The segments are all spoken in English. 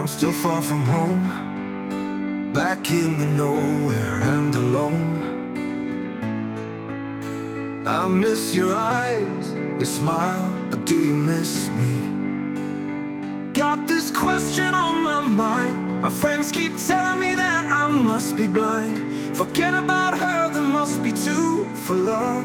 I'm still far from home, back in the nowhere and alone. I miss your eyes, your smile, but do you miss me? Got this question on my mind. My friends keep telling me that I must be blind. Forget about her, there must be two for love.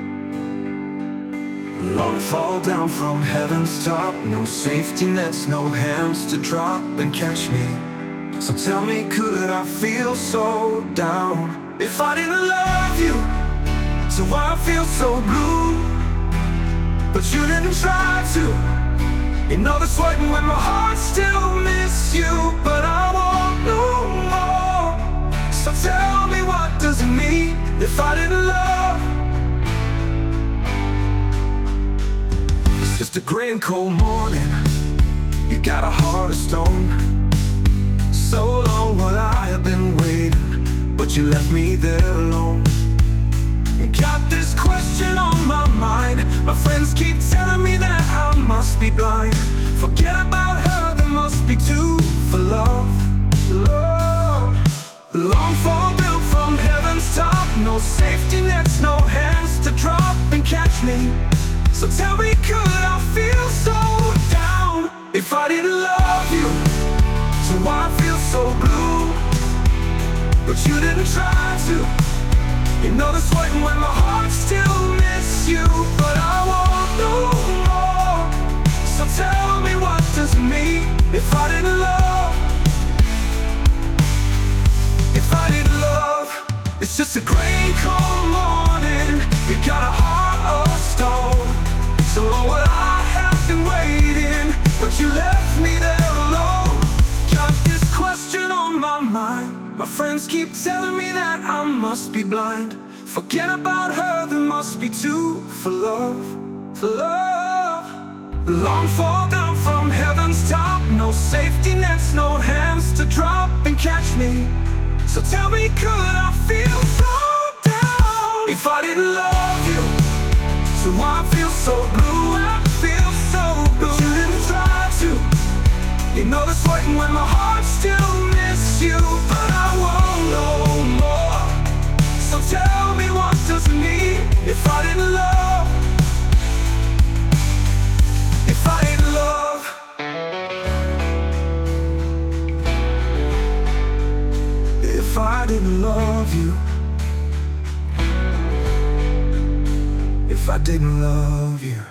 Long fall down from heaven's top, no safety nets, no hands to drop and catch me. So tell me, could I feel so down if I didn't love you? So why I feel so blue? But you didn't try to. You know that's sweating when my heart still miss you. But I want no more. So tell me, what does it mean if I didn't love? It's just a gray and cold morning. You got a heart of stone. So long would I have been waiting, but you left me there alone. Got this question on my mind. My friends keep telling me that I must be blind. Forget about her, there must be two for love. Love. Long fall built from heaven's top, no safety nets, no hands to drop and catch me. So tell me, could I feel so down if I didn't love you? So why I feel so blue? But you didn't try to. You know the sweating when my heart still miss you. But I want no more. So tell me, what does it mean if I didn't love? If I didn't love? It's just a gray cold morning. You got a heart of stone. So long would I have been waiting, but you left me there alone. Got this question on my mind. My friends keep telling me that I must be blind. Forget about her, there must be two for love, for love. Long fall down from heaven's top, no safety nets, no hands to drop and catch me. So tell me, could I feel so down if I didn't love you? So why I feel so blue, I feel so blue. But you didn't try to. You know the sweating when my heart still miss you. But I won't no more. So tell me, what does it mean if I didn't love? If I didn't love? If I didn't love you? If I didn't love you?